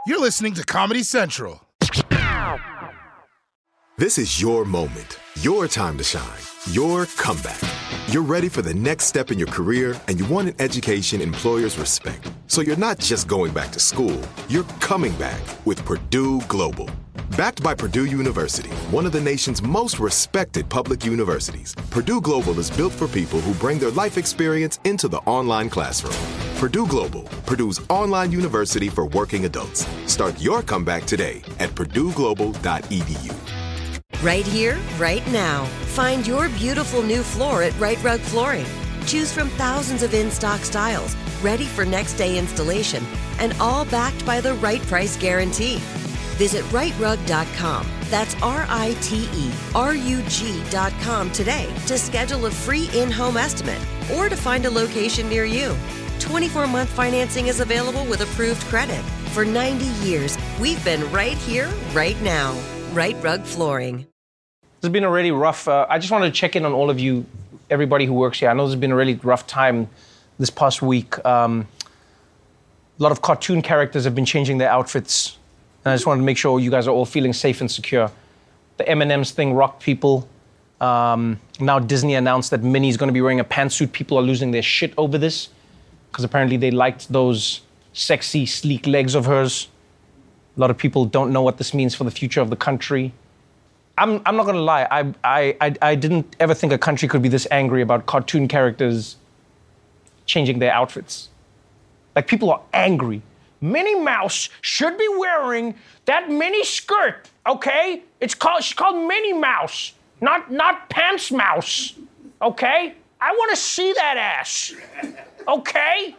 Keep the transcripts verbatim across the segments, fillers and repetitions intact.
You're listening to Comedy Central. This is your moment, your time to shine, your comeback. You're ready for the next step in your career, and you want an education employers respect. So you're not just going back to school, you're coming back with Purdue Global. Backed by Purdue University, one of the nation's most respected public universities, Purdue Global is built for people who bring their life experience into the online classroom. Purdue Global, Purdue's online university for working adults. Start your comeback today at purdue global dot e d u. Right here, right now. Find your beautiful new floor at Rite Rug Flooring. Choose from thousands of in-stock styles, ready for next day installation, and all backed by the right price guarantee. Visit rite rug dot com. That's R I T E R U G dot com today to schedule a free in-home estimate or to find a location near you. twenty-four month financing is available with approved credit. For ninety years, we've been right here, right now. Rite Rug Flooring. It's been a really rough, uh, I just wanted to check in on all of you, everybody who works here. I know this has been a really rough time this past week. Um, a lot of cartoon characters have been changing their outfits. And I just wanted to make sure you guys are all feeling safe and secure. The M and M's thing rocked people. Um, now Disney announced that Minnie's going to be wearing a pantsuit. People are losing their shit over this because apparently they liked those sexy, sleek legs of hers. A lot of people don't know what this means for the future of the country. I'm, I'm not going to lie. I, I, I, I didn't ever think a country could be this angry about cartoon characters changing their outfits. Like, people are angry. Minnie Mouse should be wearing that mini skirt, okay? It's called, she's called Minnie Mouse, not, not Pants Mouse, okay? I want to see that ass, okay?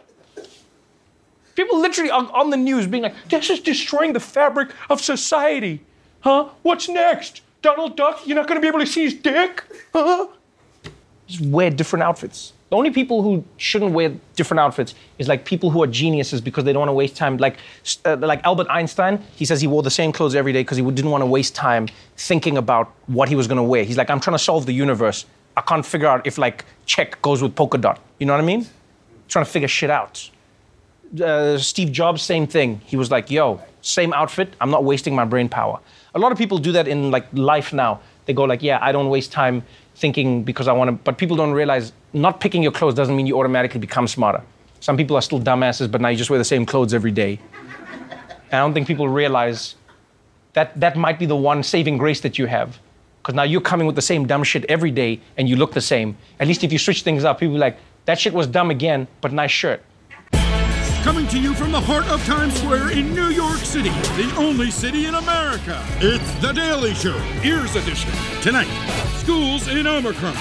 People literally on, on the news being like, this is destroying the fabric of society. Huh? What's next? Donald Duck, you're not going to be able to see his dick? Huh? Just wear different outfits. The only people who shouldn't wear different outfits is like people who are geniuses because they don't want to waste time. Like, uh, like Albert Einstein, he says he wore the same clothes every day because he didn't want to waste time thinking about what he was going to wear. He's like, I'm trying to solve the universe. I can't figure out if like check goes with polka dot. You know what I mean? Trying to figure shit out. Uh, Steve Jobs, same thing. He was like, yo, same outfit. I'm not wasting my brain power. A lot of people do that in like life now. They go like, yeah, I don't waste time thinking because I want to, but people don't realize not picking your clothes doesn't mean you automatically become smarter. Some people are still dumbasses, but now you just wear the same clothes every day. And I don't think people realize that that might be the one saving grace that you have. Because now you're coming with the same dumb shit every day and you look the same. At least if you switch things up, people are like, that shit was dumb again, but nice shirt. Coming to you from the heart of Times Square in New York City, the only city in America. It's The Daily Show, Ears Edition. Tonight, schools in Omicron.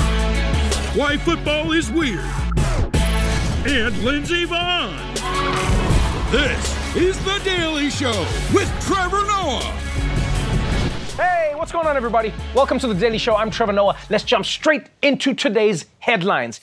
Why football is weird. And Lindsey Vonn. This is The Daily Show with Trevor Noah. Hey, what's going on, everybody? Welcome to The Daily Show. I'm Trevor Noah. Let's jump straight into today's headlines.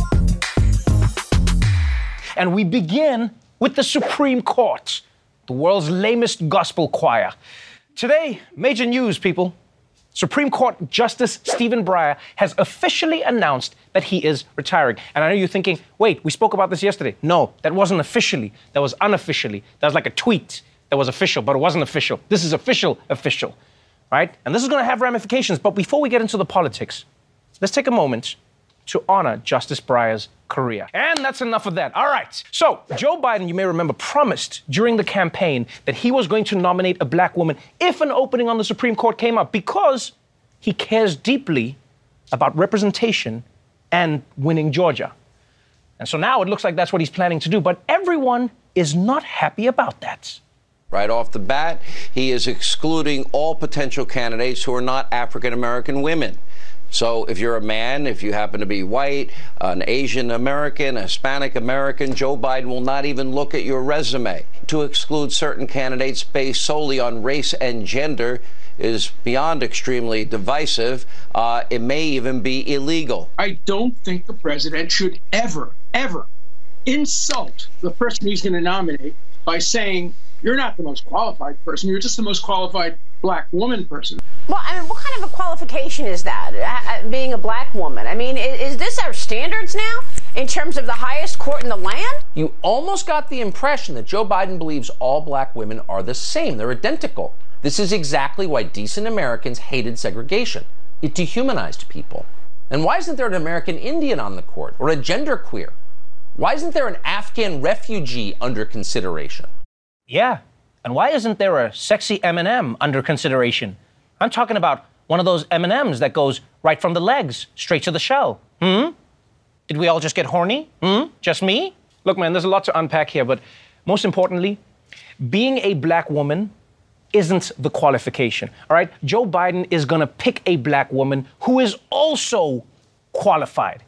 And we begin with the Supreme Court, the world's lamest gospel choir. Today, major news, people. Supreme Court Justice Stephen Breyer has officially announced that he is retiring. And I know you're thinking, wait, we spoke about this yesterday. No, that wasn't officially. That was unofficially. That was like a tweet that was official, but it wasn't official. This is official, official, right? And this is going to have ramifications. But before we get into the politics, let's take a moment to honor Justice Breyer's career. And that's enough of that. All right. So Joe Biden, you may remember, promised during the campaign that he was going to nominate a black woman if an opening on the Supreme Court came up because he cares deeply about representation and winning Georgia. And so now it looks like that's what he's planning to do. But everyone is not happy about that. Right off the bat, he is excluding all potential candidates who are not African-American women. So if you're a man, if you happen to be white, an Asian American, a Hispanic American, Joe Biden will not even look at your resume. To exclude certain candidates based solely on race and gender is beyond extremely divisive. Uh, it may even be illegal. I don't think the president should ever, ever insult the person he's going to nominate by saying, you're not the most qualified person, you're just the most qualified black woman person. Well, I mean, what kind of a qualification is that, uh, being a black woman? I mean, is, is this our standards now? in terms of the highest court in the land? You almost got the impression that Joe Biden believes all black women are the same. They're identical. This is exactly why decent Americans hated segregation. It dehumanized people. And why isn't there an American Indian on the court or a genderqueer? Why isn't there an Afghan refugee under consideration? Yeah, and why isn't there a sexy M and M under consideration? I'm talking about one of those M and M's that goes right from the legs straight to the shell. Hmm? Did we all just get horny? Hmm? Just me? Look, man, there's a lot to unpack here, but most importantly, being a black woman isn't the qualification, all right? Joe Biden is gonna pick a black woman who is also qualified.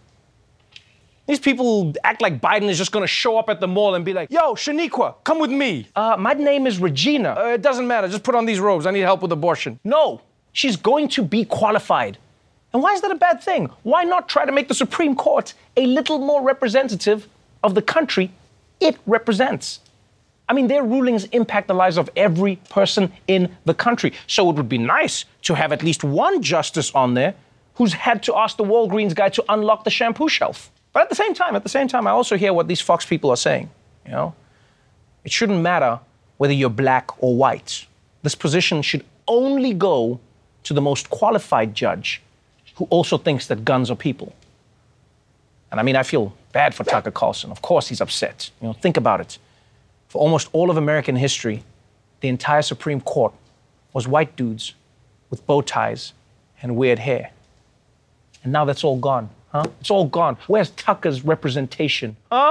These people act like Biden is just gonna show up at the mall and be like, yo, Shaniqua, come with me. Uh, my name is Regina. Uh, it doesn't matter, just put on these robes. I need help with abortion. No, she's going to be qualified. And why is that a bad thing? Why not try to make the Supreme Court a little more representative of the country it represents? I mean, their rulings impact the lives of every person in the country. So it would be nice to have at least one justice on there who's had to ask the Walgreens guy to unlock the shampoo shelf. But at the same time, at the same time, I also hear what these Fox people are saying, you know? It shouldn't matter whether you're black or white. This position should only go to the most qualified judge who also thinks that guns are people. And I mean, I feel bad for Tucker Carlson. Of course he's upset. You know, think about it. For almost all of American history, the entire Supreme Court was white dudes with bow ties and weird hair. And now that's all gone, huh? It's all gone. Where's Tucker's representation, huh?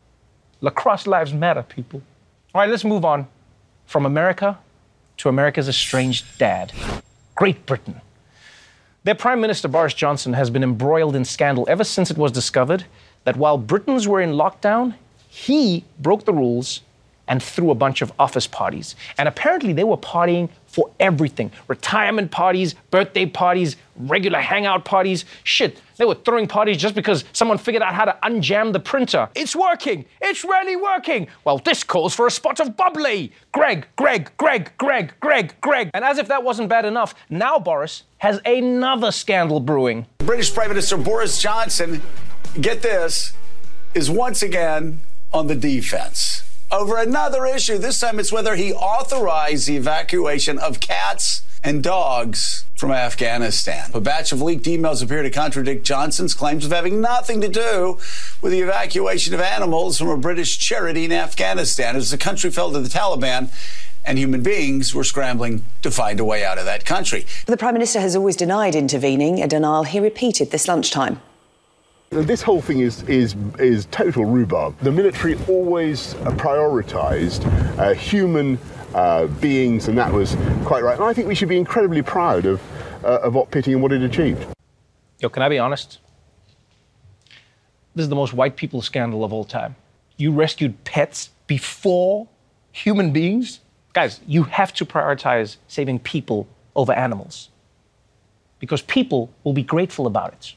Lacrosse lives matter, people. All right, let's move on from America to America's estranged dad, Great Britain. Their Prime Minister, Boris Johnson, has been embroiled in scandal ever since it was discovered that while Britons were in lockdown, he broke the rules and threw a bunch of office parties. And apparently they were partying for everything. Retirement parties, birthday parties, regular hangout parties. Shit, they were throwing parties just because someone figured out how to unjam the printer. It's working! It's really working! Well, this calls for a spot of bubbly! Greg, Greg, Greg, Greg, Greg, Greg. And as if that wasn't bad enough, now Boris has another scandal brewing. British Prime Minister Boris Johnson, get this, is once again on the defense over another issue. This time it's whether he authorized the evacuation of cats and dogs from Afghanistan. A batch of leaked emails appear to contradict Johnson's claims of having nothing to do with the evacuation of animals from a British charity in Afghanistan as the country fell to the Taliban and human beings were scrambling to find a way out of that country. The Prime Minister has always denied intervening, a denial he repeated this lunchtime. This whole thing is is is total rhubarb. The military always uh, prioritised uh, human uh, beings, and that was quite right. And I think we should be incredibly proud of uh, of what Pitting and what it achieved. Yo, can I be honest? This is the most white people scandal of all time. You rescued pets before human beings? Guys, you have to prioritize saving people over animals, because people will be grateful about it.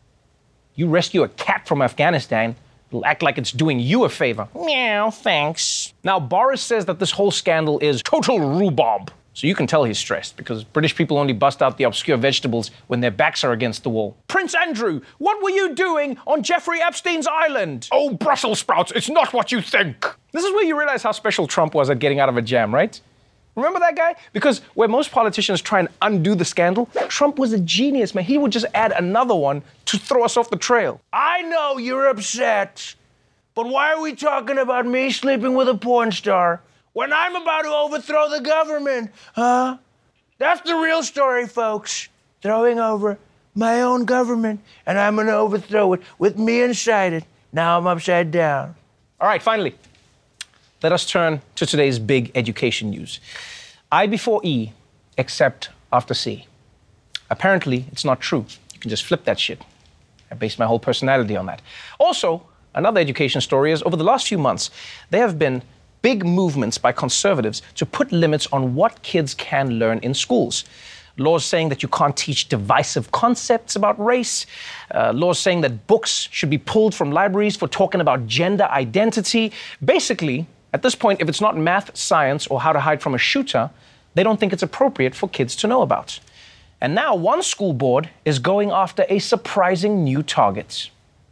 You rescue a cat from Afghanistan, it'll act like it's doing you a favor. Meow, thanks. Now, Boris says that this whole scandal is total rhubarb. So you can tell he's stressed, because British people only bust out the obscure vegetables when their backs are against the wall. Prince Andrew, what were you doing on Jeffrey Epstein's island? Oh, Brussels sprouts, it's not what you think. This is where you realize how special Trump was at getting out of a jam, right? Remember that guy? Because where most politicians try and undo the scandal, Trump was a genius, man. He would just add another one to throw us off the trail. I know you're upset, but why are we talking about me sleeping with a porn star when I'm about to overthrow the government, huh? That's the real story, folks. Throwing over my own government, and I'm gonna overthrow it with me inside it. Now I'm upside down. All right, finally. Let us turn to today's big education news. I before E, except after C. Apparently, it's not true. You can just flip that shit. I based my whole personality on that. Also, another education story is over the last few months, there have been big movements by conservatives to put limits on what kids can learn in schools. Laws saying that you can't teach divisive concepts about race. Uh, laws saying that books should be pulled from libraries for talking about gender identity. Basically, at this point, if it's not math, science, or how to hide from a shooter, they don't think it's appropriate for kids to know about. And now one school board is going after a surprising new target.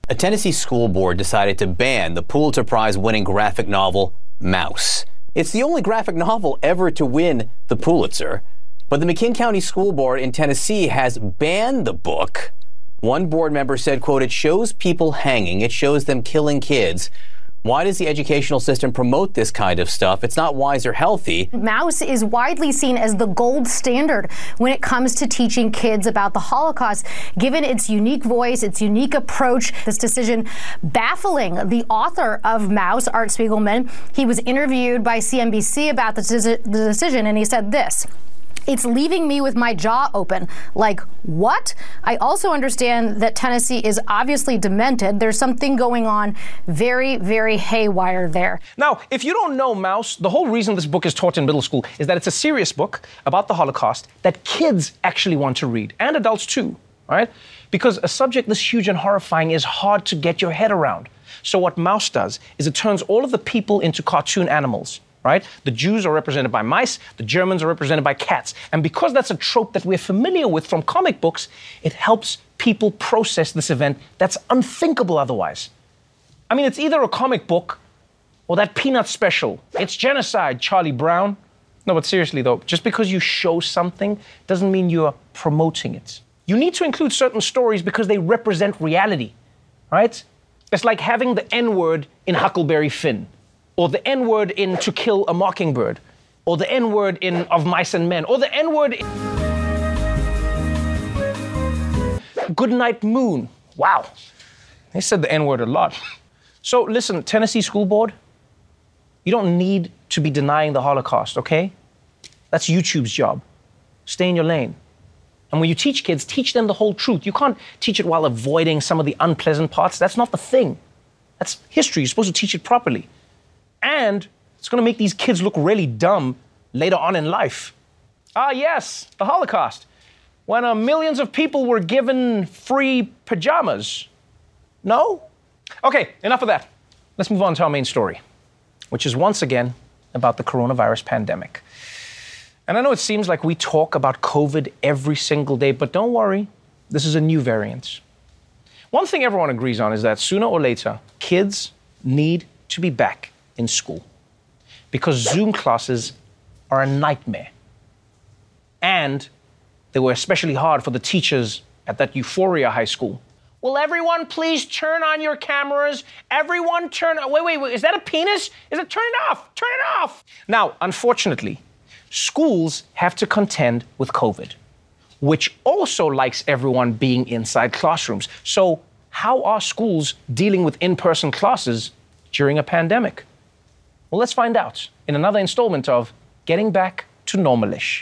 A Tennessee school board decided to ban the Pulitzer Prize-winning graphic novel Maus. It's the only graphic novel ever to win the Pulitzer, but the McKean County School Board in Tennessee has banned the book. One board member said, quote, "It shows people hanging. It shows them killing kids. Why does the educational system promote this kind of stuff? It's not wise or healthy." Maus is widely seen as the gold standard when it comes to teaching kids about the Holocaust. Given its unique voice, its unique approach, this decision baffling the author of Maus, Art Spiegelman. He was interviewed by C N B C about the, the decision, and he said this: "It's leaving me with my jaw open. Like, what? I also understand that Tennessee is obviously demented. There's something going on very, very haywire there." Now, if you don't know Maus, the whole reason this book is taught in middle school is that it's a serious book about the Holocaust that kids actually want to read, and adults too, right? Because a subject this huge and horrifying is hard to get your head around. So what Maus does is it turns all of the people into cartoon animals. Right? The Jews are represented by mice, the Germans are represented by cats. And because that's a trope that we're familiar with from comic books, it helps people process this event that's unthinkable otherwise. I mean, it's either a comic book or that Peanut special. It's genocide, Charlie Brown. No, but seriously though, just because you show something doesn't mean you're promoting it. You need to include certain stories because they represent reality, right? It's like having the N-word in Huckleberry Finn, or the N-word in To Kill a Mockingbird, or the N-word in Of Mice and Men, or the N-word in Goodnight Moon. Wow, they said the N-word a lot. So listen, Tennessee School Board, you don't need to be denying the Holocaust, okay? That's YouTube's job. Stay in your lane. And when you teach kids, teach them the whole truth. You can't teach it while avoiding some of the unpleasant parts. That's not the thing. That's history. You're supposed to teach it properly. And it's going to make these kids look really dumb later on in life. Ah, yes, the Holocaust, when uh, millions of people were given free pajamas. No? Okay, enough of that. Let's move on to our main story, which is once again about the coronavirus pandemic. And I know it seems like we talk about COVID every single day, but don't worry, this is a new variant. One thing everyone agrees on is that sooner or later, kids need to be back in school, because Zoom classes are a nightmare. And they were especially hard for the teachers at that Euphoria High School. Will everyone please turn on your cameras? Everyone turn on. Wait, wait, wait, is that a penis? Is it turn it off? Turn it off. Now, unfortunately, schools have to contend with COVID, which also likes everyone being inside classrooms. So how are schools dealing with in-person classes during a pandemic? Well, let's find out in another installment of Getting Back to Normalish.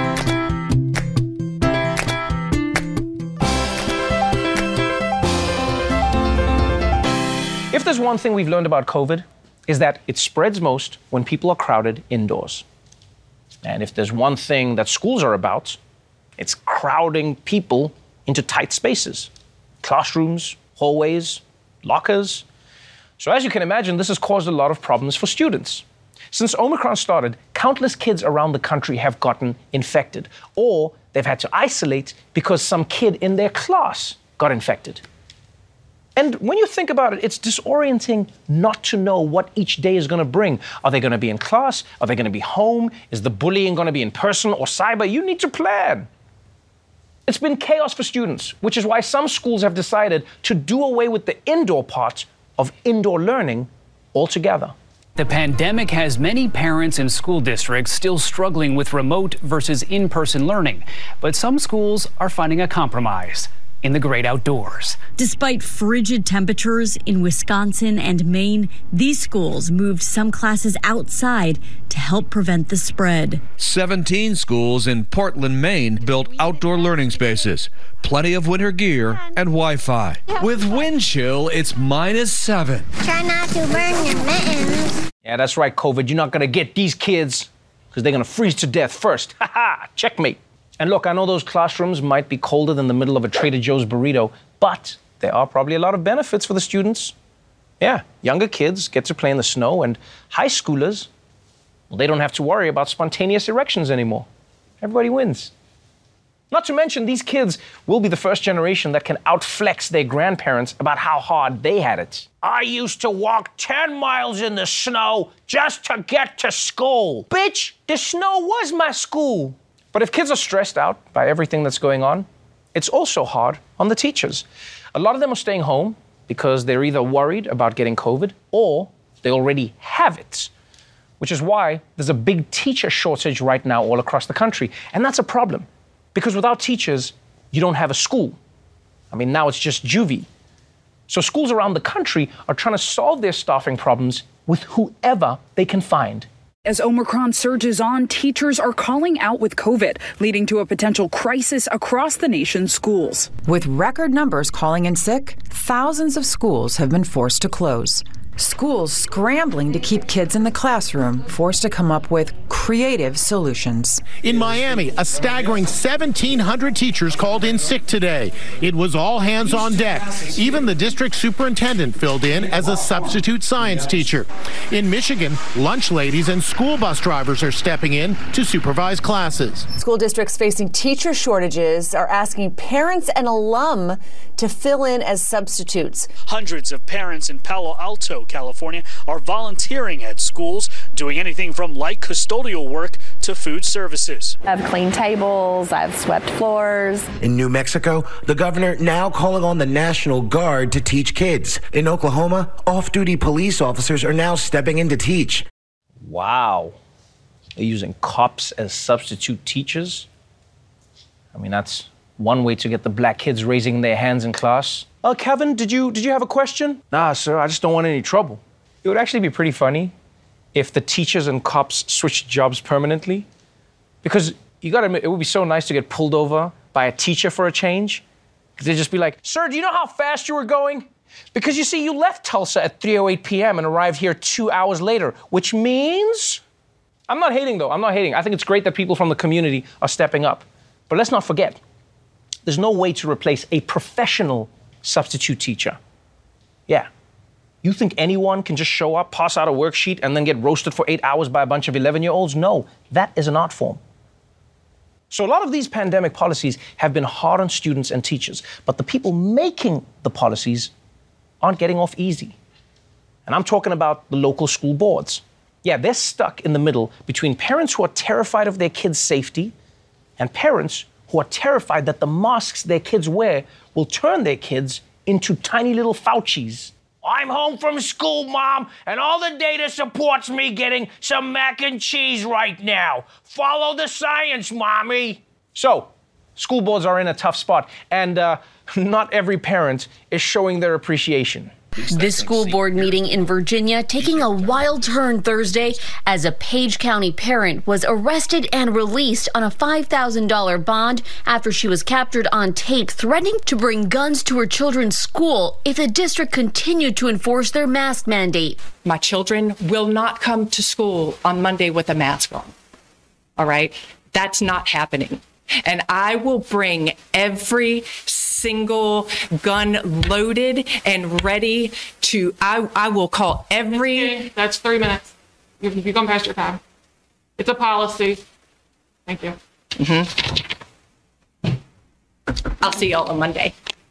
If there's one thing we've learned about COVID, is that it spreads most when people are crowded indoors. And if there's one thing that schools are about, it's crowding people into tight spaces. Classrooms, hallways, lockers. So as you can imagine, this has caused a lot of problems for students. Since Omicron started, countless kids around the country have gotten infected, or they've had to isolate because some kid in their class got infected. And when you think about it, it's disorienting not to know what each day is going to bring. Are they going to be in class? Are they going to be home? Is the bullying going to be in person or cyber? You need to plan. It's been chaos for students, which is why some schools have decided to do away with the indoor part of indoor learning altogether. The pandemic has many parents and school districts still struggling with remote versus in-person learning, but some schools are finding a compromise in the great outdoors. Despite frigid temperatures in Wisconsin and Maine, these schools moved some classes outside to help prevent the spread. seventeen schools in Portland, Maine built outdoor learning spaces, plenty of winter gear and Wi-Fi. With wind chill, it's minus seven. Try not to burn your mittens. Yeah, that's right, COVID. You're not going to get these kids because they're going to freeze to death first. Ha ha, checkmate. And look, I know those classrooms might be colder than the middle of a Trader Joe's burrito, but there are probably a lot of benefits for the students. Yeah, younger kids get to play in the snow, and high schoolers, well, they don't have to worry about spontaneous erections anymore. Everybody wins. Not to mention, these kids will be the first generation that can outflex their grandparents about how hard they had it. I used to walk ten miles in the snow just to get to school. Bitch, the snow was my school. But if kids are stressed out by everything that's going on, it's also hard on the teachers. A lot of them are staying home because they're either worried about getting COVID or they already have it, which is why there's a big teacher shortage right now all across the country. And that's a problem because without teachers, you don't have a school. I mean, now it's just juvie. So schools around the country are trying to solve their staffing problems with whoever they can find. As Omicron surges on, teachers are calling out with COVID, leading to a potential crisis across the nation's schools. With record numbers calling in sick, thousands of schools have been forced to close. Schools scrambling to keep kids in the classroom, forced to come up with creative solutions. In Miami, a staggering seventeen hundred teachers called in sick today. It was all hands on deck. Even the district superintendent filled in as a substitute science teacher. In Michigan, lunch ladies and school bus drivers are stepping in to supervise classes. School districts facing teacher shortages are asking parents and alum to fill in as substitutes. Hundreds of parents in Palo Alto, California, are volunteering at schools, doing anything from light custodial work to food services. I've cleaned tables, I've swept floors. In New Mexico, the governor now calling on the National Guard to teach kids. In Oklahoma, off-duty police officers are now stepping in to teach. Wow. They're using cops as substitute teachers? I mean, that's one way to get the black kids raising their hands in class. Oh, uh, Kevin, did you did you have a question? Nah, sir, I just don't want any trouble. It would actually be pretty funny if the teachers and cops switched jobs permanently. Because you gotta admit, it would be so nice to get pulled over by a teacher for a change. Because they'd just be like, sir, do you know how fast you were going? Because you see, you left Tulsa at three oh eight p.m. and arrived here two hours later, which means... I'm not hating, though. I'm not hating. I think it's great that people from the community are stepping up. But let's not forget, there's no way to replace a professional substitute teacher. Yeah. You think anyone can just show up, pass out a worksheet, and then get roasted for eight hours by a bunch of eleven-year-olds? No, that is an art form. So a lot of these pandemic policies have been hard on students and teachers, but the people making the policies aren't getting off easy. And I'm talking about the local school boards. Yeah, they're stuck in the middle between parents who are terrified of their kids' safety and parents who are terrified that the masks their kids wear will turn their kids into tiny little Faucis. I'm home from school, Mom, and all the data supports me getting some mac and cheese right now. Follow the science, Mommy. So, school boards are in a tough spot, and uh, not every parent is showing their appreciation. This school board meeting in Virginia taking a wild turn Thursday as a Page County parent was arrested and released on a five thousand dollars bond after she was captured on tape threatening to bring guns to her children's school if the district continued to enforce their mask mandate. My children will not come to school on Monday with a mask on. All right? That's not happening. And I will bring every single gun loaded and ready to, I, I will call every... That's three minutes. You've, you've gone past your time. It's a policy. Thank you. Mm-hmm. I'll see y'all on Monday.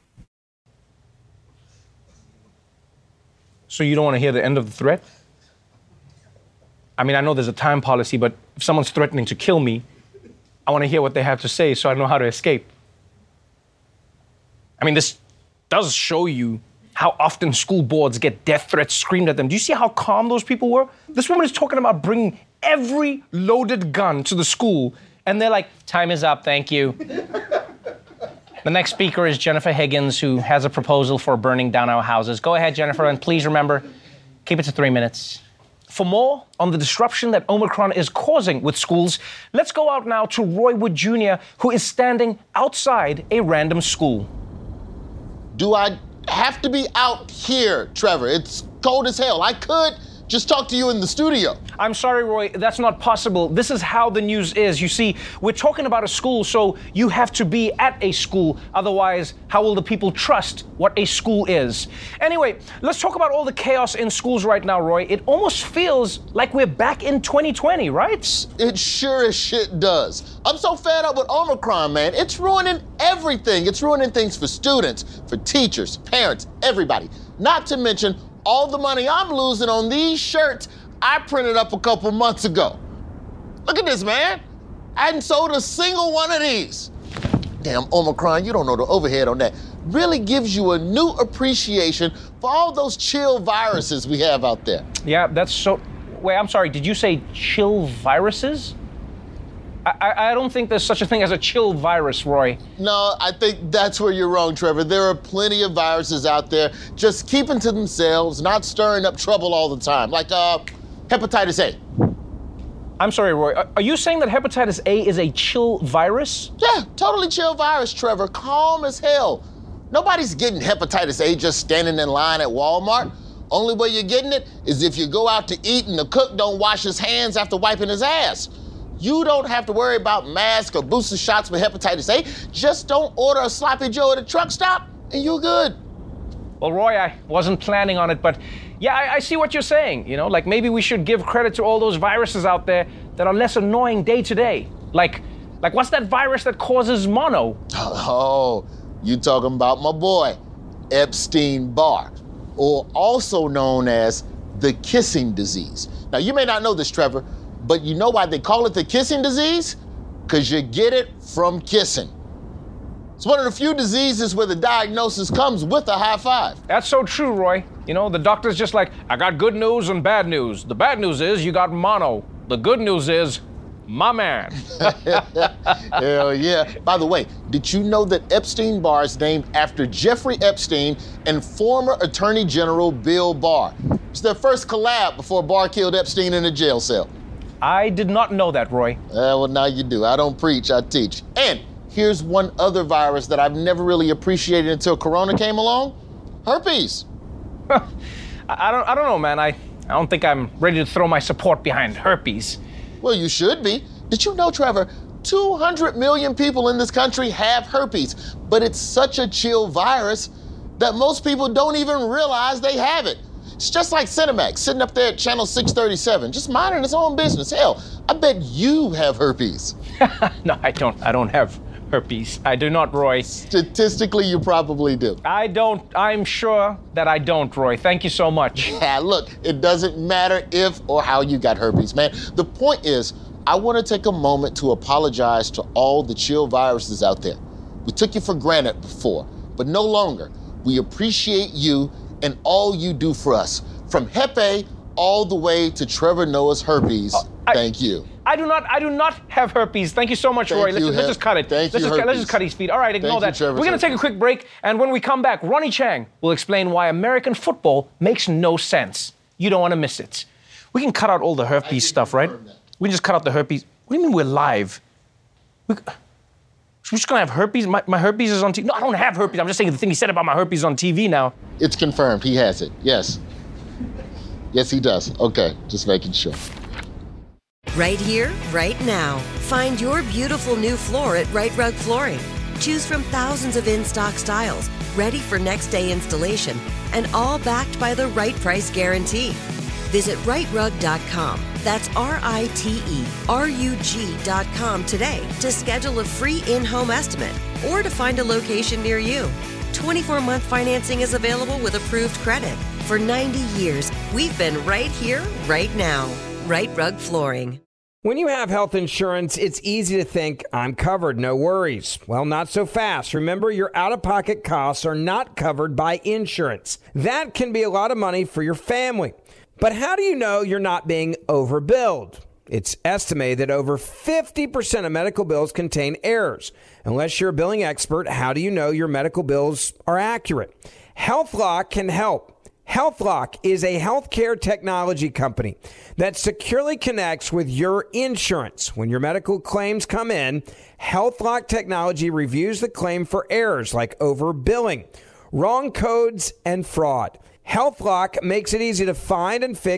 So you don't want to hear the end of the threat? I mean, I know there's a time policy, but if someone's threatening to kill me, I want to hear what they have to say so I know how to escape. I mean, this does show you how often school boards get death threats screamed at them. Do you see how calm those people were? This woman is talking about bringing every loaded gun to the school, and they're like, time is up, thank you. The next speaker is Jennifer Higgins, who has a proposal for burning down our houses. Go ahead, Jennifer, and please remember, keep it to three minutes. For more on the disruption that Omicron is causing with schools, let's go out now to Roy Wood Junior, who is standing outside a random school. Do I have to be out here, Trevor? It's cold as hell. I could just talk to you in the studio. I'm sorry, Roy, that's not possible. This is how the news is. You see, we're talking about a school, so you have to be at a school. Otherwise, how will the people trust what a school is? Anyway, let's talk about all the chaos in schools right now, Roy. It almost feels like we're back in twenty twenty, right? It sure as shit does. I'm so fed up with Omicron, man. It's ruining everything. It's ruining things for students, for teachers, parents, everybody. Not to mention all the money I'm losing on these shirts I printed up a couple months ago. Look at this, man. I hadn't sold a single one of these. Damn, Omicron, you don't know the overhead on that. Really gives you a new appreciation for all those chill viruses we have out there. Yeah, that's so... Wait, I'm sorry, did you say chill viruses? I, I don't think there's such a thing as a chill virus, Roy. No, I think that's where you're wrong, Trevor. There are plenty of viruses out there just keeping to themselves, not stirring up trouble all the time, like uh, hepatitis A. I'm sorry, Roy. Are you saying that hepatitis A is a chill virus? Yeah, totally chill virus, Trevor. Calm as hell. Nobody's getting hepatitis A just standing in line at Walmart. Only way you're getting it is if you go out to eat and the cook don't wash his hands after wiping his ass. You don't have to worry about masks or booster shots for hepatitis A. Just don't order a sloppy Joe at a truck stop and you're good. Well, Roy, I wasn't planning on it, but yeah, I, I see what you're saying. You know, like maybe we should give credit to all those viruses out there that are less annoying day to day. Like, like what's that virus that causes mono? Oh, you talking about my boy, Epstein-Barr, or also known as the kissing disease. Now, you may not know this, Trevor, but you know why they call it the kissing disease? Because you get it from kissing. It's one of the few diseases where the diagnosis comes with a high five. That's so true, Roy. You know, the doctor's just like, I got good news and bad news. The bad news is you got mono. The good news is, my man. Hell yeah. By the way, did you know that Epstein-Barr is named after Jeffrey Epstein and former Attorney General Bill Barr? It's their first collab before Barr killed Epstein in a jail cell. I did not know that, Roy. Uh, well, now you do. I don't preach, I teach. And here's one other virus that I've never really appreciated until Corona came along. Herpes. I don't I don't know, man. I, I don't think I'm ready to throw my support behind herpes. Well, you should be. Did you know, Trevor, two hundred million people in this country have herpes, but it's such a chill virus that most people don't even realize they have it. It's just like Cinemax sitting up there at channel six thirty-seven, just minding its own business. Hell, I bet you have herpes. No, I don't. I don't have herpes. I do not, Roy. Statistically, you probably do. I don't. I'm sure that I don't, Roy. Thank you so much. Yeah, look, it doesn't matter if or how you got herpes, man. The point is, I want to take a moment to apologize to all the chill viruses out there. We took you for granted before, but no longer. We appreciate you and all you do for us. From Hep A all the way to Trevor Noah's herpes. Uh, I, Thank you. I do not I do not have herpes. Thank you so much, Thank Roy. Let's, you, just, let's just cut it. Thank let's, you, just, let's herpes. just cut his feet. All right, ignore Thank that. you, Trevor, We're going to take a quick break, and when we come back, Ronnie Chang will explain why American football makes no sense. You don't want to miss it. We can cut out all the herpes stuff, right? That. We can just cut out the herpes. What do you mean we're live? We, we're just going to have herpes? My, my herpes is on T V? No, I don't have herpes. I'm just saying the thing he said about my herpes on T V now. It's confirmed. He has it. Yes. Yes, he does. Okay, just making sure. Right here, right now. Find your beautiful new floor at Right Rug Flooring. Choose from thousands of in-stock styles, ready for next day installation, and all backed by the right price guarantee. Visit right rug dot com. That's R I T E R U G dot com today to schedule a free in-home estimate or to find a location near you. twenty-four month financing is available with approved credit. For ninety years, we've been right here, right now. Right Rug Flooring. When you have health insurance, it's easy to think, I'm covered, no worries. Well, not so fast. Remember, your out-of-pocket costs are not covered by insurance. That can be a lot of money for your family. But how do you know you're not being overbilled? It's estimated that over fifty percent of medical bills contain errors. Unless you're a billing expert, how do you know your medical bills are accurate? HealthLock can help. HealthLock is a healthcare technology company that securely connects with your insurance. When your medical claims come in, HealthLock technology reviews the claim for errors like overbilling, wrong codes, and fraud. HealthLock makes it easy to find and fix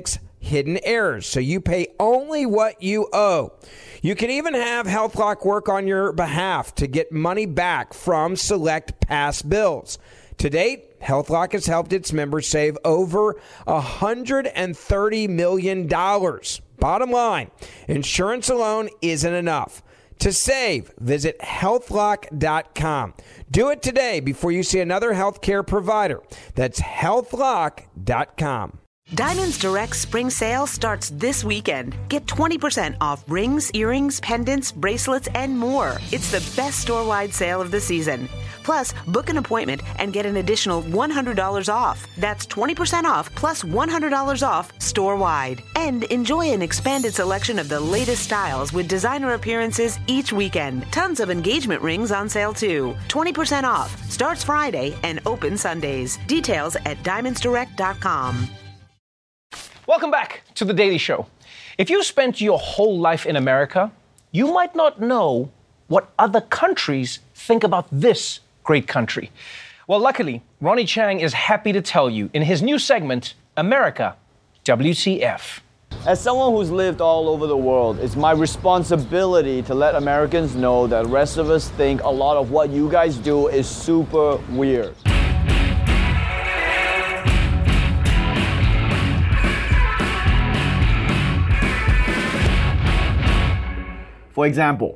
hidden errors, so you pay only what you owe. You can even have HealthLock work on your behalf to get money back from select past bills. To date, HealthLock has helped its members save over one hundred thirty million dollars. Bottom line, insurance alone isn't enough. To save, visit health lock dot com. Do it today before you see another healthcare provider. That's health lock dot com. Diamonds Direct Spring Sale starts this weekend. Get twenty percent off rings, earrings, pendants, bracelets, and more. It's the best store-wide sale of the season. Plus, book an appointment and get an additional one hundred dollars off. That's twenty percent off plus one hundred dollars off store-wide. And enjoy an expanded selection of the latest styles with designer appearances each weekend. Tons of engagement rings on sale too. twenty percent off. Starts Friday and open Sundays. Details at diamonds direct dot com. Welcome back to The Daily Show. If you spent your whole life in America, you might not know what other countries think about this great country. Well, luckily, Ronnie Chang is happy to tell you in his new segment, America, W T F. As someone who's lived all over the world, it's my responsibility to let Americans know that the rest of us think a lot of what you guys do is super weird. For example,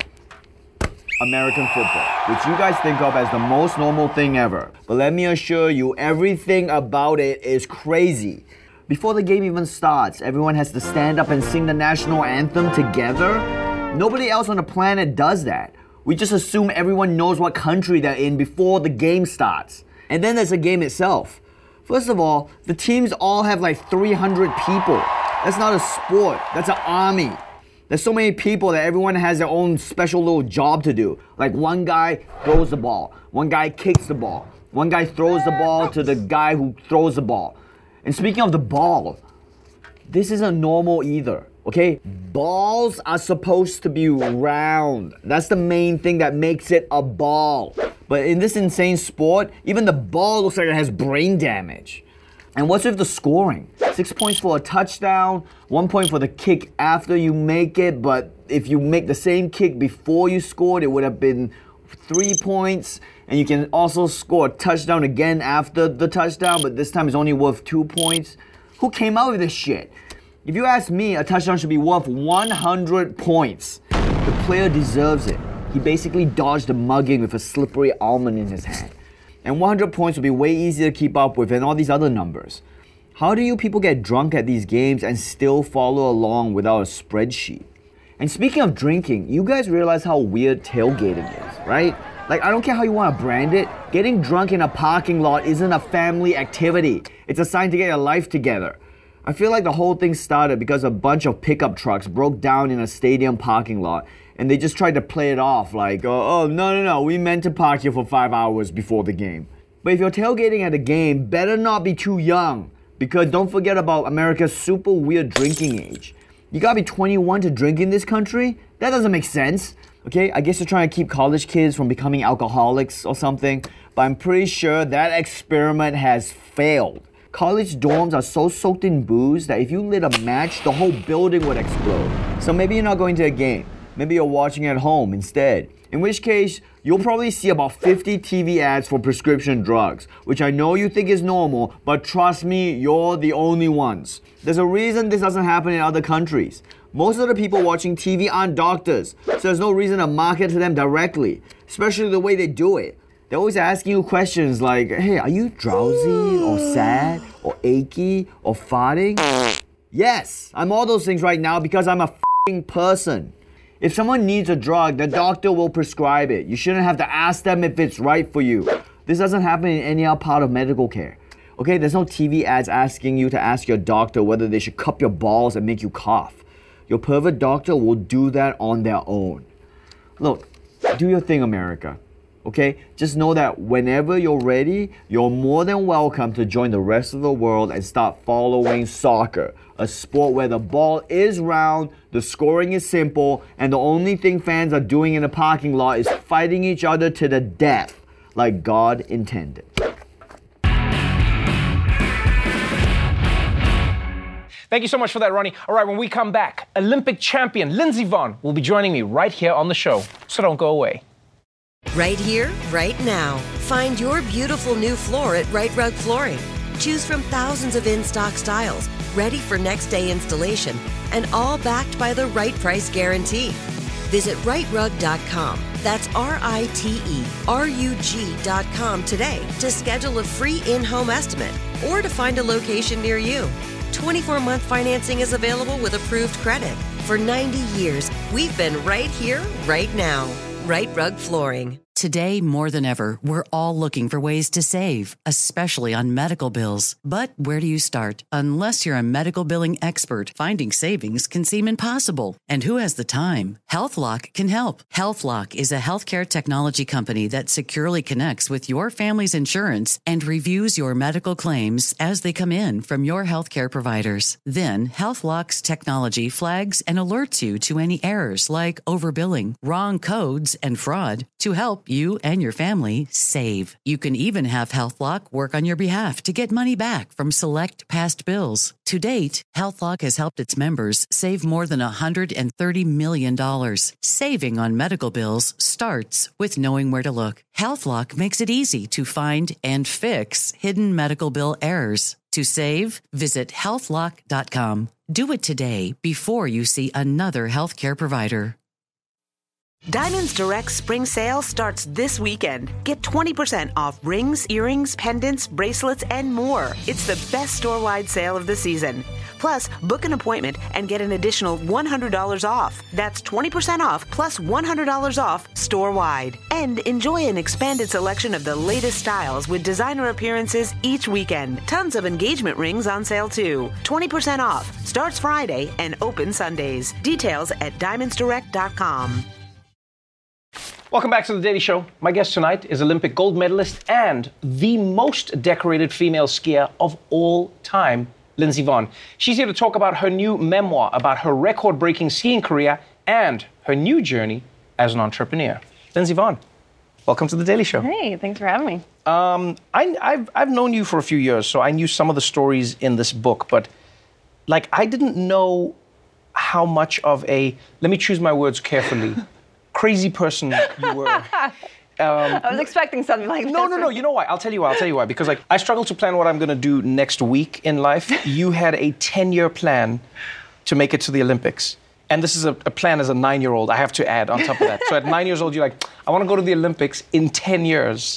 American football, which you guys think of as the most normal thing ever. But let me assure you, everything about it is crazy. Before the game even starts, everyone has to stand up and sing the national anthem together. Nobody else on the planet does that. We just assume everyone knows what country they're in before the game starts. And then there's the game itself. First of all, the teams all have like three hundred people. That's not a sport, that's an army. There's so many people that everyone has their own special little job to do. Like one guy throws the ball, one guy kicks the ball, one guy throws the ball to the guy who throws the ball. And speaking of the ball, this isn't normal either, okay? Balls are supposed to be round. That's the main thing that makes it a ball. But in this insane sport, even the ball looks like it has brain damage. And what's with the scoring? Six points for a touchdown, one point for the kick after you make it, but if you make the same kick before you scored, it would have been three points. And you can also score a touchdown again after the touchdown, but this time it's only worth two points. Who came out with this shit? If you ask me, a touchdown should be worth one hundred points. The player deserves it. He basically dodged a mugging with a slippery almond in his hand. And one hundred points would be way easier to keep up with than all these other numbers. How do you people get drunk at these games and still follow along without a spreadsheet? And speaking of drinking, you guys realize how weird tailgating is, right? Like, I don't care how you want to brand it. Getting drunk in a parking lot isn't a family activity. It's a sign to get your life together. I feel like the whole thing started because a bunch of pickup trucks broke down in a stadium parking lot and they just tried to play it off like, oh, oh, no, no, no, we meant to park here for five hours before the game. But if you're tailgating at a game, better not be too young, because don't forget about America's super weird drinking age. You gotta be twenty-one to drink in this country? That doesn't make sense. Okay, I guess you're trying to keep college kids from becoming alcoholics or something, but I'm pretty sure that experiment has failed. College dorms are so soaked in booze that if you lit a match, the whole building would explode. So maybe you're not going to a game. Maybe you're watching at home instead. In which case, you'll probably see about fifty T V ads for prescription drugs, which I know you think is normal, but trust me, you're the only ones. There's a reason this doesn't happen in other countries. Most of the people watching T V aren't doctors, so there's no reason to market to them directly, especially the way they do it. They're always asking you questions like, hey, are you drowsy or sad or achy or farting? Yes, I'm all those things right now because I'm a f***ing person. If someone needs a drug, the doctor will prescribe it. You shouldn't have to ask them if it's right for you. This doesn't happen in any other part of medical care. Okay, there's no T V ads asking you to ask your doctor whether they should cup your balls and make you cough. Your pervert doctor will do that on their own. Look, do your thing, America. Okay? Just know that whenever you're ready, you're more than welcome to join the rest of the world and start following soccer, a sport where the ball is round, the scoring is simple, and the only thing fans are doing in the parking lot is fighting each other to the death, like God intended. Thank you so much for that, Ronnie. All right, when we come back, Olympic champion Lindsey Vonn will be joining me right here on the show. So don't go away. Right here, right now. Find your beautiful new floor at Right Rug Flooring. Choose from thousands of in-stock styles, ready for next day installation, and all backed by the right price guarantee. Visit right rug dot com. That's R I T E R U G dot com today to schedule a free in-home estimate or to find a location near you. twenty-four month financing is available with approved credit. For ninety years, we've been right here, right now. Right Rug Flooring. Today, more than ever, we're all looking for ways to save, especially on medical bills. But where do you start? Unless you're a medical billing expert, finding savings can seem impossible. And who has the time? HealthLock can help. HealthLock is a healthcare technology company that securely connects with your family's insurance and reviews your medical claims as they come in from your healthcare providers. Then, HealthLock's technology flags and alerts you to any errors like overbilling, wrong codes, and fraud to help you and your family save. You can even have HealthLock work on your behalf to get money back from select past bills. To date, HealthLock has helped its members save more than one hundred thirty million dollars. Saving on medical bills starts with knowing where to look. HealthLock makes it easy to find and fix hidden medical bill errors. To save, visit health lock dot com. Do it today before you see another healthcare provider. Diamonds Direct spring sale starts this weekend. Get twenty percent off rings, earrings, pendants, bracelets, and more. It's the best store-wide sale of the season. Plus, book an appointment and get an additional one hundred dollars off. That's twenty percent off plus one hundred dollars off store-wide. And enjoy an expanded selection of the latest styles with designer appearances each weekend. Tons of engagement rings on sale too. twenty percent off. Starts Friday and open Sundays. Details at diamonds direct dot com. Welcome back to The Daily Show. My guest tonight is Olympic gold medalist and the most decorated female skier of all time, Lindsey Vonn. She's here to talk about her new memoir about her record-breaking skiing career and her new journey as an entrepreneur. Lindsey Vonn, welcome to The Daily Show. Hey, thanks for having me. Um, I, I've, I've known you for a few years, so I knew some of the stories in this book, but like I didn't know how much of a, let me choose my words carefully, crazy person you were. Um, I was expecting something like no, this. No, no, no. You know why? I'll tell you why. I'll tell you why. Because like I struggle to plan what I'm going to do next week in life. You had a ten-year plan to make it to the Olympics. And this is a, a plan as a nine-year-old, I have to add on top of that. So at nine years old, you're like, I want to go to the Olympics in ten years.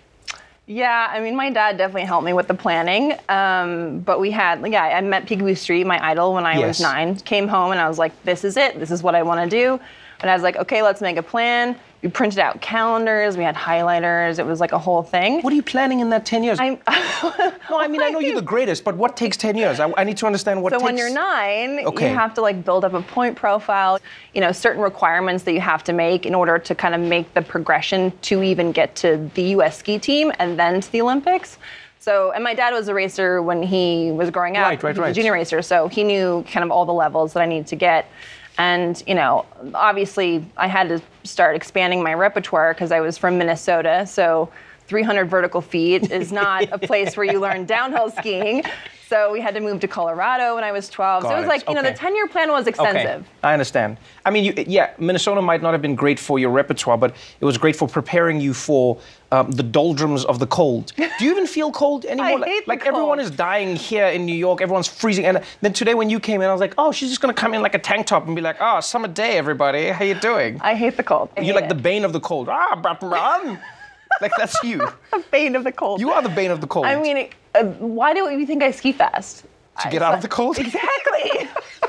Yeah, I mean, my dad definitely helped me with the planning. Um, but we had, yeah, I met Peekaboo Street, my idol, when I Yes. was nine. Came home and I was like, this is it. This is what I want to do. And I was like, okay, let's make a plan. We printed out calendars. We had highlighters. It was like a whole thing. What are you planning in that ten years? I'm, no, I mean, I know you're the greatest, but what takes ten years? I, I need to understand what so takes... when you're nine, Okay. you have to like build up a point profile, you know, certain requirements that you have to make in order to kind of make the progression to even get to the U S ski team and then to the Olympics. So, and my dad was a racer when he was growing up. Right, right, He was right. a junior racer, so he knew kind of all the levels that I needed to get. And, you know, obviously I had to start expanding my repertoire because I was from Minnesota. So three hundred vertical feet is not a place where you learn downhill skiing. So we had to move to Colorado when I was twelve. Got so it was it. like, you know, Okay. the ten-year plan was extensive. Okay, I understand. I mean, you, yeah, Minnesota might not have been great for your repertoire, but it was great for preparing you for um, the doldrums of the cold. Do you even feel cold anymore? I like hate the like everyone cold. is dying here in New York. Everyone's freezing. And then today when you came in, I was like, oh, she's just going to come in like a tank top and be like, oh, summer day, everybody. How you doing? I hate the cold. I You're hate like it. the bane of the cold. Ah, blah, blah, blah. Like, that's you. The bane of the cold. You are the bane of the cold. I mean, uh, why do you think I ski fast? To get out of the cold? Exactly.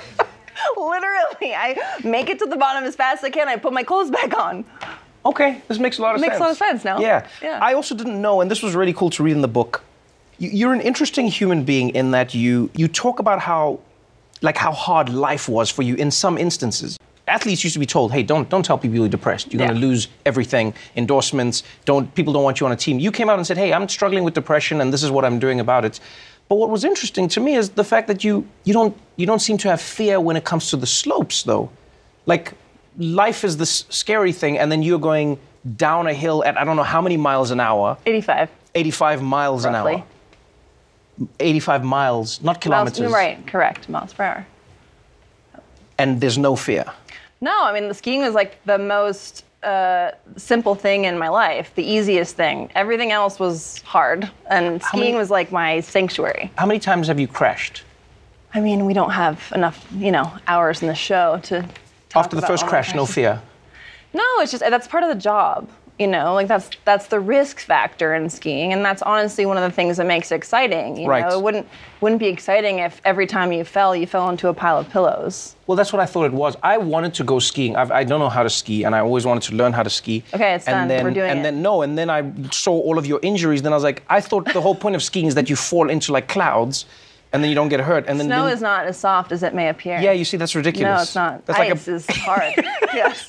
Literally, I make it to the bottom as fast as I can. I put my clothes back on. Okay, this makes a lot of Makes sense. a lot of sense now. Yeah. Yeah. I also didn't know, and this was really cool to read in the book. You, you're an interesting human being in that you you talk about how, like how hard life was for you in some instances. Athletes used to be told, hey, don't don't tell people you're depressed. You're Yeah. going to lose everything. Endorsements. Don't people don't want you on a team. You came out and said, hey, I'm struggling with depression, and this is what I'm doing about it. But what was interesting to me is the fact that you you don't you don't seem to have fear when it comes to the slopes, though. Like, life is this scary thing, and then you're going down a hill at I don't know how many miles an hour. eighty-five. eighty-five miles an Roughly. hour. eighty-five miles, not kilometers. Miles, right, correct, miles per hour. And there's no fear. No, I mean, the skiing was like the most uh, simple thing in my life, the easiest thing. Everything else was hard, and skiing many, was like my sanctuary. How many times have you crashed? I mean, we don't have enough, you know, hours in the show to talk After the about first all my crash, no crashes. fear? No, it's just, that's part of the job. You know, like that's that's the risk factor in skiing, and that's honestly one of the things that makes it exciting. You Right. know, it wouldn't wouldn't be exciting if every time you fell, you fell into a pile of pillows. Well, that's what I thought it was. I wanted to go skiing. I've, I don't know how to ski, and I always wanted to learn how to ski. Okay, it's and done. Then, We're doing and it. then no, and then I saw all of your injuries. Then I was like, I thought the whole point of skiing is that you fall into like clouds, and then you don't get hurt. And then Snow then, is not as soft as it may appear. Yeah, you see, that's ridiculous. No, it's not. That's Ice like a, is hard. Yes.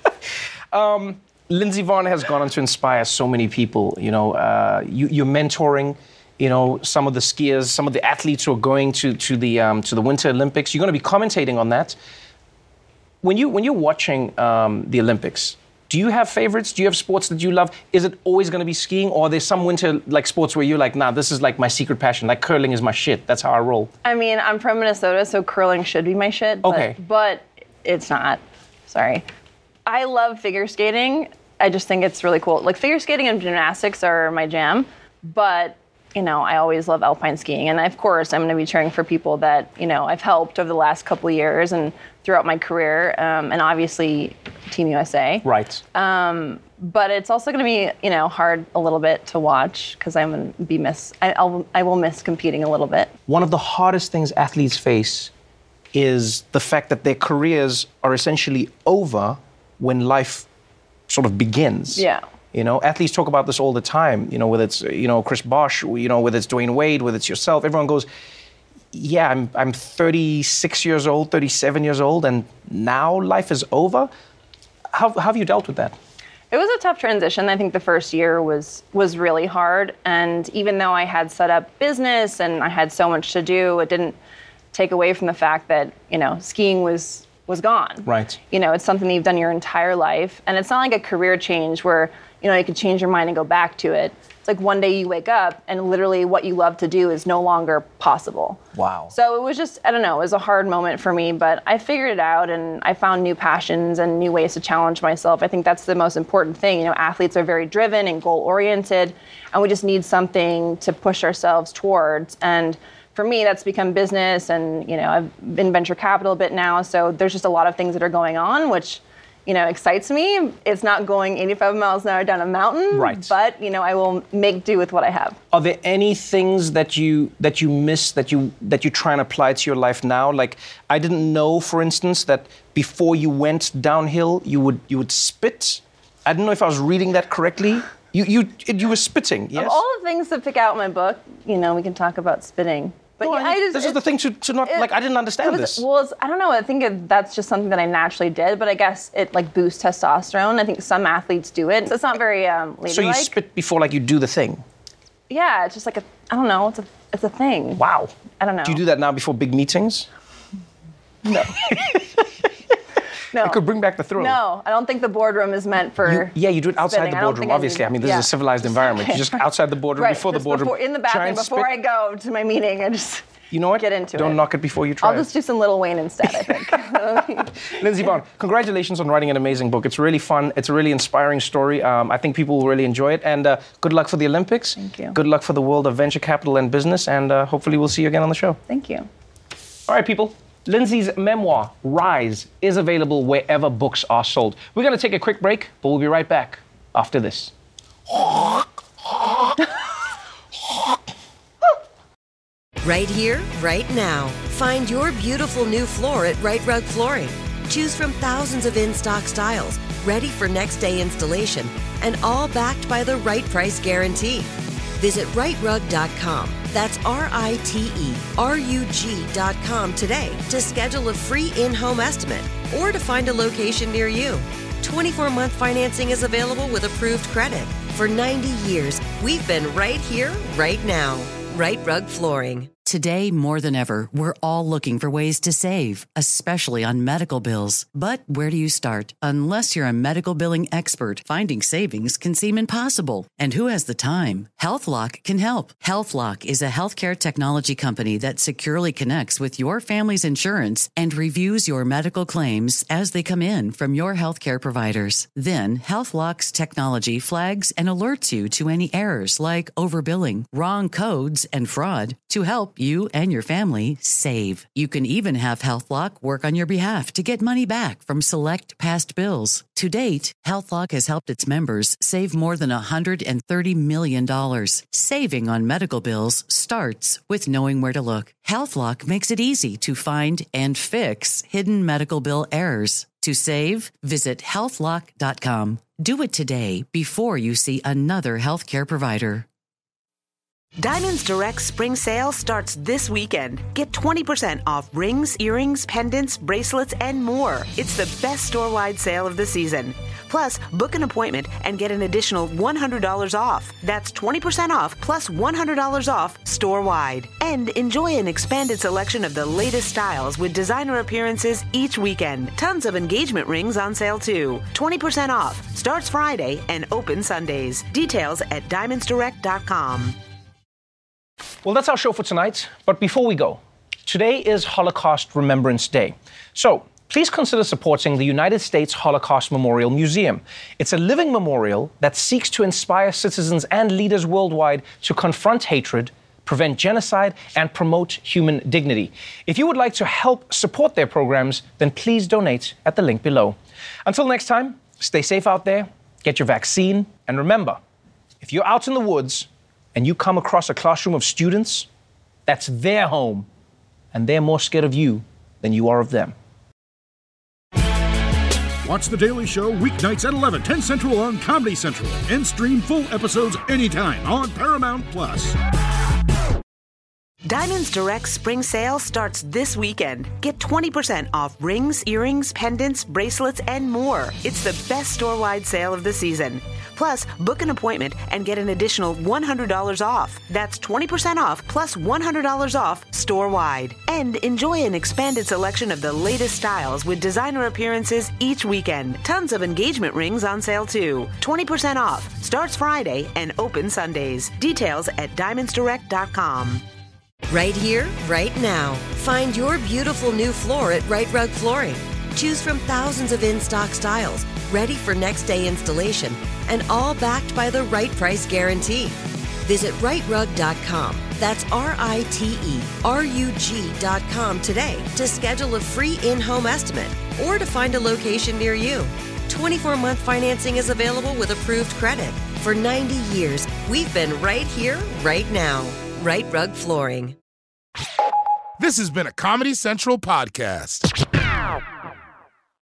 Um, Lindsey Vonn has gone on to inspire so many people. You know, uh, you, you're mentoring, you know, some of the skiers, some of the athletes who are going to to the um, to the Winter Olympics. You're going to be commentating on that. When you when you're watching um, the Olympics, do you have favorites? Do you have sports that you love? Is it always going to be skiing, or are there some winter like sports where you're like, nah, this is like my secret passion. Like curling is my shit. That's how I roll. I mean, I'm from Minnesota, so curling should be my shit. But, Okay. But it's not. Sorry. I love figure skating. I just think it's really cool. Like figure skating and gymnastics are my jam, but you know, I always love alpine skiing. And of course, I'm going to be cheering for people that, you know, I've helped over the last couple of years and throughout my career. Um, and obviously Team U S A. Right. Um, but it's also going to be, you know, hard a little bit to watch because I'm going to be miss, I, I'll, I will miss competing a little bit. One of the hardest things athletes face is the fact that their careers are essentially over when life sort of begins. Yeah. You know, athletes talk about this all the time, you know, whether it's, you know, Chris Bosh, you know, whether it's Dwayne Wade, whether it's yourself, everyone goes, yeah, I'm, I'm thirty-six years old, thirty-seven years old, and now life is over. How, how have you dealt with that? It was a tough transition. I think the first year was was really hard. And even though I had set up business and I had so much to do, it didn't take away from the fact that, you know, skiing was was gone. Right. You know, it's something that you've done your entire life. And it's not like a career change where, you know, you can change your mind and go back to it. It's like one day you wake up and literally what you love to do is no longer possible. Wow. So it was just, I don't know, it was a hard moment for me, but I figured it out and I found new passions and new ways to challenge myself. I think that's the most important thing. You know, athletes are very driven and goal-oriented, and we just need something to push ourselves towards. And for me, that's become business, and, you know, I've been venture capital a bit now, so there's just a lot of things that are going on, which, you know, excites me. It's not going eighty-five miles an hour down a mountain, Right. but, you know, I will make do with what I have. Are there any things that you that you miss that you that you try and apply to your life now? Like, I didn't know, for instance, that before you went downhill, you would you would spit. I don't know if I was reading that correctly. You you you were spitting, yes? Of all the things to pick out in my book, you know, we can talk about spitting. But No, yeah, I- I just, this is it- the thing to, to not, it- like, I didn't understand it was- this. Well, it's, I don't know. I think it, that's just something that I naturally did, but I guess it, like, boosts testosterone. I think some athletes do it. So it's not very um, ladylike. So you spit before, like, you do the thing? Yeah, it's just like a, I don't know, it's a, it's a thing. Wow. I don't know. Do you do that now before big meetings? No. No. It could bring back the thrill. No, I don't think the boardroom is meant for. You- yeah, you do it outside spitting. the I don't boardroom, think I obviously. need- I mean, this yeah. is a civilized environment. You're just outside the boardroom, Right, before the just boardroom. before- in the try bathroom and before spit. I go to my meeting. I just. You know what? Get into Don't it. knock it before you try I'll it. just do some Little Wayne instead, I think. Lindsey Vonn, congratulations on writing an amazing book. It's really fun. It's a really inspiring story. Um, I think people will really enjoy it. And uh, good luck for the Olympics. Thank you. Good luck for the world of venture capital and business. And uh, hopefully we'll see you again on the show. Thank you. All right, people. Lindsey's memoir, Rise, is available wherever books are sold. We're going to take a quick break, but we'll be right back after this. Right here, right now. Find your beautiful new floor at Right Rug Flooring. Choose from thousands of in-stock styles, ready for next day installation, and all backed by the right price guarantee. Visit right rug dot com. That's R I T E R U G dot com today to schedule a free in-home estimate or to find a location near you. twenty-four month financing is available with approved credit. For ninety years, we've been right here, right now. Right Rug Flooring. Today, more than ever, we're all looking for ways to save, especially on medical bills. But where do you start? Unless you're a medical billing expert, finding savings can seem impossible. And who has the time? HealthLock can help. HealthLock is a healthcare technology company that securely connects with your family's insurance and reviews your medical claims as they come in from your healthcare providers. Then, HealthLock's technology flags and alerts you to any errors like overbilling, wrong codes, and fraud to help you and your family save. You can even have HealthLock work on your behalf to get money back from select past bills. To date, HealthLock has helped its members save more than one hundred thirty million dollars. Saving on medical bills starts with knowing where to look. HealthLock makes it easy to find and fix hidden medical bill errors. To save, visit health lock dot com. Do it today before you see another healthcare provider. Diamonds Direct spring sale starts this weekend. Get twenty percent off rings, earrings, pendants, bracelets, and more. It's the best store-wide sale of the season. Plus, book an appointment and get an additional one hundred dollars off. That's twenty percent off plus one hundred dollars off store-wide. And enjoy an expanded selection of the latest styles with designer appearances each weekend. Tons of engagement rings on sale too. twenty percent off. Starts Friday and open Sundays. Details at diamonds direct dot com. Well, that's our show for tonight. But before we go, today is Holocaust Remembrance Day. So please consider supporting the United States Holocaust Memorial Museum. It's a living memorial that seeks to inspire citizens and leaders worldwide to confront hatred, prevent genocide, and promote human dignity. If you would like to help support their programs, then please donate at the link below. Until next time, stay safe out there, get your vaccine, and remember, if you're out in the woods and you come across a classroom of students, that's their home, and they're more scared of you than you are of them. Watch The Daily Show weeknights at eleven, ten Central on Comedy Central, and stream full episodes anytime on Paramount Plus. Diamonds Direct spring sale starts this weekend. Get twenty percent off rings, earrings, pendants, bracelets, and more. It's the best store-wide sale of the season. Plus, book an appointment and get an additional one hundred dollars off. That's twenty percent off plus one hundred dollars off store-wide. And enjoy an expanded selection of the latest styles with designer appearances each weekend. Tons of engagement rings on sale too. twenty percent off. Starts Friday and open Sundays. Details at diamonds direct dot com. Right here, right now. Find your beautiful new floor at Right Rug Flooring. Choose from thousands of in-stock styles, ready for next day installation, and all backed by the right price guarantee. Visit right rug dot com. That's R I T E R U G dot com today to schedule a free in-home estimate or to find a location near you. twenty-four month financing is available with approved credit. For ninety years, we've been right here, right now. Right Rug Flooring. This has been a Comedy Central podcast.